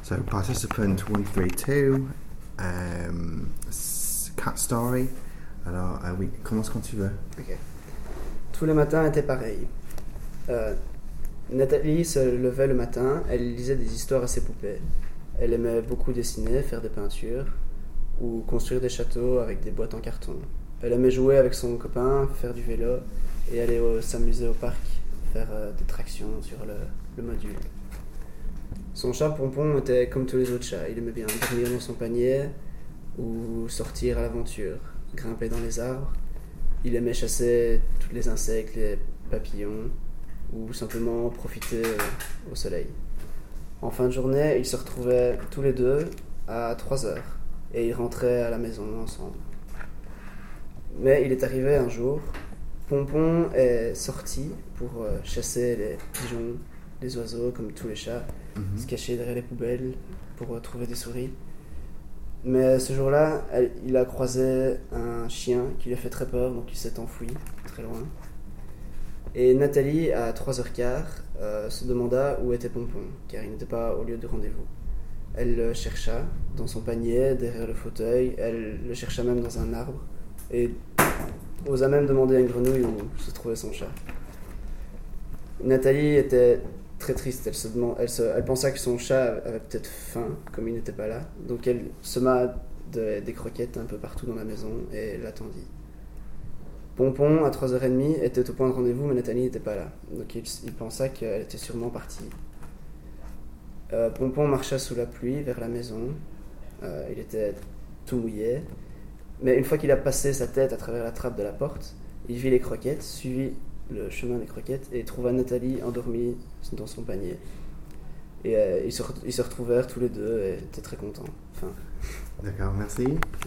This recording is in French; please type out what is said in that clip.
So participant 132, cat story. Alors oui, commence quand tu veux. Ok. Tous les matins étaient pareils. Nathalie se levait le matin, elle lisait des histoires à ses poupées. Elle aimait beaucoup dessiner, faire des peintures ou construire des châteaux avec des boîtes en carton. Elle aimait jouer avec son copain, faire du vélo et aller s'amuser au parc, faire des tractions sur le module. Son chat Pompon était comme tous les autres chats. Il aimait bien dormir dans son panier ou sortir à l'aventure, grimper dans les arbres. Il aimait chasser tous les insectes, les papillons ou simplement profiter au soleil. En fin de journée, ils se retrouvaient tous les deux à 3h et ils rentraient à la maison ensemble. Mais il est arrivé un jour, Pompon est sorti pour chasser les pigeons, les oiseaux comme tous les chats, se cacher derrière les poubelles pour trouver des souris. Mais ce jour-là, il a croisé un chien qui lui a fait très peur, donc il s'est enfui très loin. Et Nathalie, à 3h15, se demanda où était Pompon, car il n'était pas au lieu de rendez-vous. Elle le chercha dans son panier, derrière le fauteuil, elle le chercha même dans un arbre, et osa même demander à une grenouille où se trouvait son chat. Nathalie était très triste, elle pensa que son chat avait peut-être faim, comme il n'était pas là, donc elle sema des croquettes un peu partout dans la maison et l'attendit. Pompon, à 3h30, était au point de rendez-vous, mais Nathalie n'était pas là, donc il pensa qu'elle était sûrement partie. Pompon marcha sous la pluie vers la maison, il était tout mouillé, mais une fois qu'il a passé sa tête à travers la trappe de la porte, il vit les croquettes, suivit le chemin des croquettes et trouva Nathalie endormie dans son panier. Et ils se retrouvèrent tous les deux et étaient très contents. Enfin. D'accord, merci.